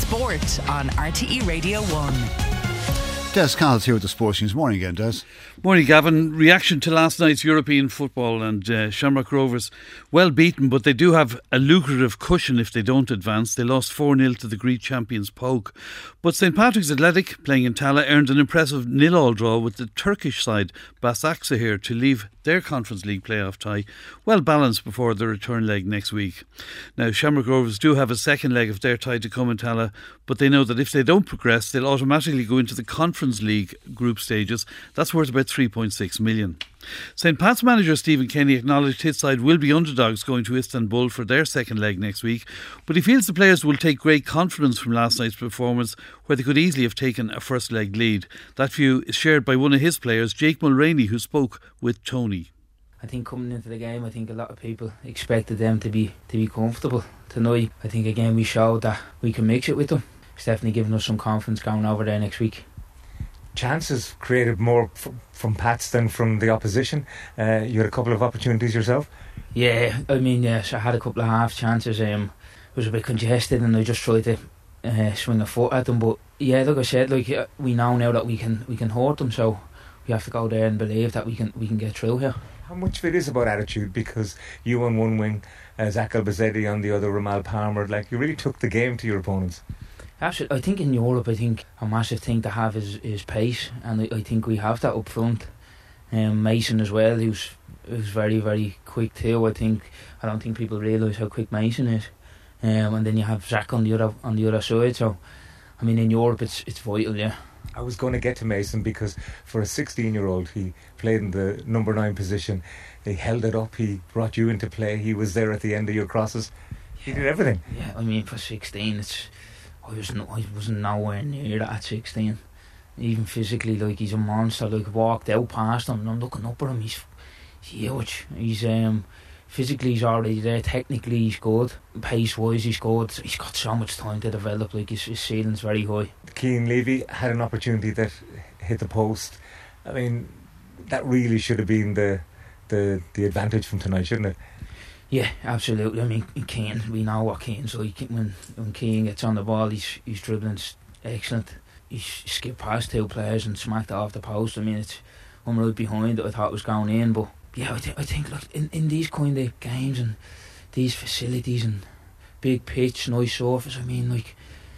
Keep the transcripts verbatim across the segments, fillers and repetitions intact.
Sport on R T E Radio one. Des Cahill's here with the Sports News. Morning again, Des. Morning, Gavin. Reaction to last night's European football and uh, Shamrock Rovers, well beaten, but they do have a lucrative cushion if they don't advance. They lost four nil to the Greek champions Poke. But St Patrick's Athletic, playing in Tala, earned an impressive nil-all draw with the Turkish side Başakşehir to leave their Conference League playoff tie well balanced before the return leg next week. Now, Shamrock Rovers do have a second leg of their tie to come in Tala, but they know that if they don't progress, they'll automatically go into the Conference League group stages. That's worth about three point six million. St Pat's manager Stephen Kenny acknowledged his side will be underdogs going to Istanbul for their second leg next week, but he feels the players will take great confidence from last night's performance, where they could easily have taken a first leg lead. That view is shared by one of his players, Jake Mulroney, who spoke with Tony. I think coming into the game, I think a lot of people expected them to be to be comfortable tonight. I think again we showed that we can mix it with them. It's definitely giving us some confidence going over there next week. Chances created more f- from Pats than from the opposition. Uh, you had a couple of opportunities yourself. Yeah, I mean, yes, I had a couple of half chances. Um, it was a bit congested, and I just tried to uh, swing a foot at them. But yeah, like I said, like uh, we know now that we can we can hurt them, so we have to go there and believe that we can we can get through here. How much of it is about attitude? Because you on one wing, uh, Zach Elbazzedi on the other, Ramal Palmer, like you really took the game to your opponents. Absolutely. I think in Europe, I think a massive thing to have is, is pace, and I, I think we have that up front. Um, Mason as well, who's who's very very quick too. I think I don't think people realise how quick Mason is. Um, and then you have Zach on the other on the other side. So, I mean, in Europe, it's it's vital. Yeah. I was going to get to Mason because for a sixteen-year-old, he played in the number nine position. He held it up. He brought you into play. He was there at the end of your crosses. He did everything. Yeah, I mean, for sixteen, it's. I wasn't, I wasn't nowhere near that at sixteen. Even physically, like, he's a monster. Like, walked out past him and I'm looking up at him. He's, he's huge. He's um, physically he's already there. Technically he's good. Pace wise he's good. He's got so much time to develop. Like, his, his ceiling's very high. Cian Levy had an opportunity that hit the post. I mean, that really should have been the the the advantage from tonight, shouldn't it? Yeah, absolutely. I mean, Cian, we know what Cian's like. When when Cian gets on the ball, he's he's dribbling's excellent. He's skipped past two players and smacked it off the post. I mean, it's I'm right behind it. I thought it was going in, but yeah, I, th- I think like in, in these kind of games and these facilities and big pitch, nice surface. I mean, like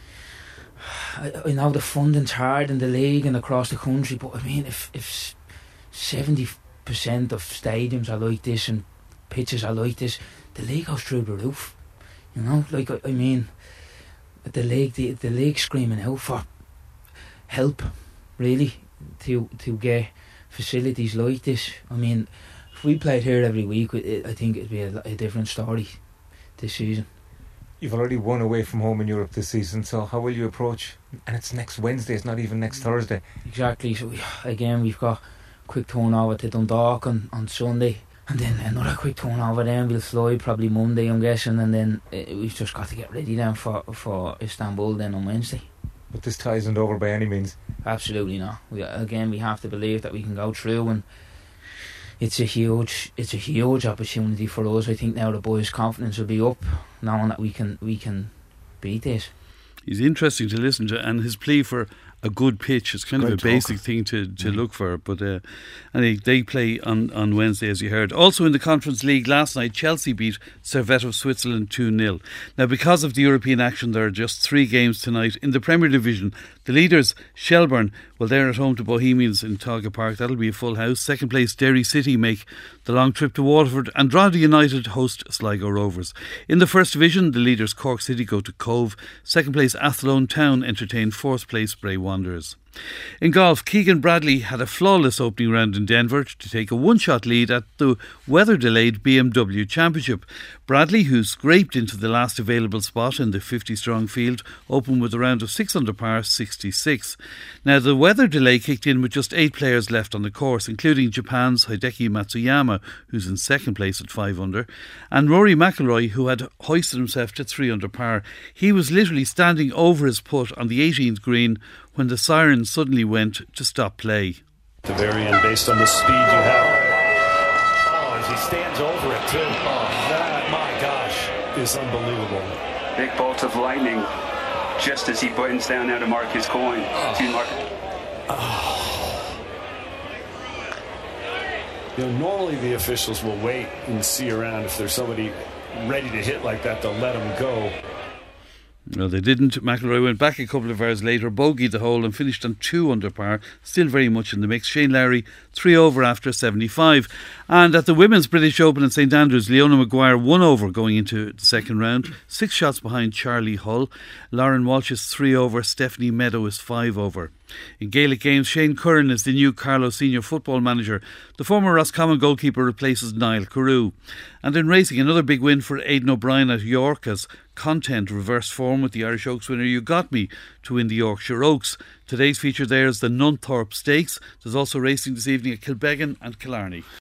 I, I know the funding's hard in the league and across the country, but I mean, if if seventy percent of stadiums are like this and pitches are like this, the league goes through the roof. You know, like I, I mean, the league, the, the league screaming out for help, really, to to get facilities like this. I mean, if we played here every week, it, I think it'd be a, a different story this season. You've already won away from home in Europe this season, so how will you approach? And it's next Wednesday, it's not even next Thursday. Exactly. So we, again, we've got quick turnover to Dundalk on, on Sunday. And then another quick turnover then, we'll fly probably Monday I'm guessing, and then uh, we've just got to get ready then for, for Istanbul then on Wednesday. But this tie isn't over by any means. Absolutely not. We, again, we have to believe that we can go through, and it's a huge it's a huge opportunity for us. I think now the boys' confidence will be up, knowing that we can we can beat this. He's interesting to listen to, and his plea for a good pitch is kind Great of a talk. basic thing to, to mm. look for. But uh, and they, they play on, on Wednesday, as you heard. Also in the Conference League last night, Chelsea beat Servette of Switzerland two nil. Now, because of the European action, there are just three games tonight. In the Premier Division, the leaders, Shelbourne, well, they're at home to Bohemians in Tolga Park. That'll be a full house. Second place, Derry City make the long trip to Waterford, and Drogheda United host Sligo Rovers. In the First Division, the leaders Cork City go to Cove. Second place, Athlone Town entertain fourth place Bray Wanderers. In golf, Keegan Bradley had a flawless opening round in Denver to take a one-shot lead at the weather-delayed B M W Championship. Bradley, who scraped into the last available spot in the fifty-strong field, opened with a round of six under par, sixty-six. Now, the weather delay kicked in with just eight players left on the course, including Japan's Hideki Matsuyama, who's in second place at five under, and Rory McIlroy, who had hoisted himself to three under par. He was literally standing over his putt on the eighteenth green when the siren suddenly went to stop play. The very end, based on the speed you have. Oh, as he stands over it too. Oh, that, my gosh, is unbelievable. Big bolt of lightning just as he bends down now to mark his coin. Oh. To mark. Oh. You know, normally the officials will wait and see around. If there's somebody ready to hit like that, they'll let him go. No, they didn't. McIlroy went back a couple of hours later, bogeyed the hole and finished on two under par, still very much in the mix. Shane Lowry, three over after seventy-five. And at the Women's British Open in St Andrews, Leona Maguire one over going into the second round, six shots behind Charlie Hull. Lauren Walsh is three over, Stephanie Meadow is five over. In Gaelic games, Shane Curran is the new Carlow senior football manager. The former Roscommon goalkeeper replaces Niall Carew. And in racing, another big win for Aidan O'Brien at York as Content reversed form with the Irish Oaks winner You Got Me to win the Yorkshire Oaks. Today's feature there is the Nunthorpe Stakes. There's also racing this evening at Kilbeggan and Killarney.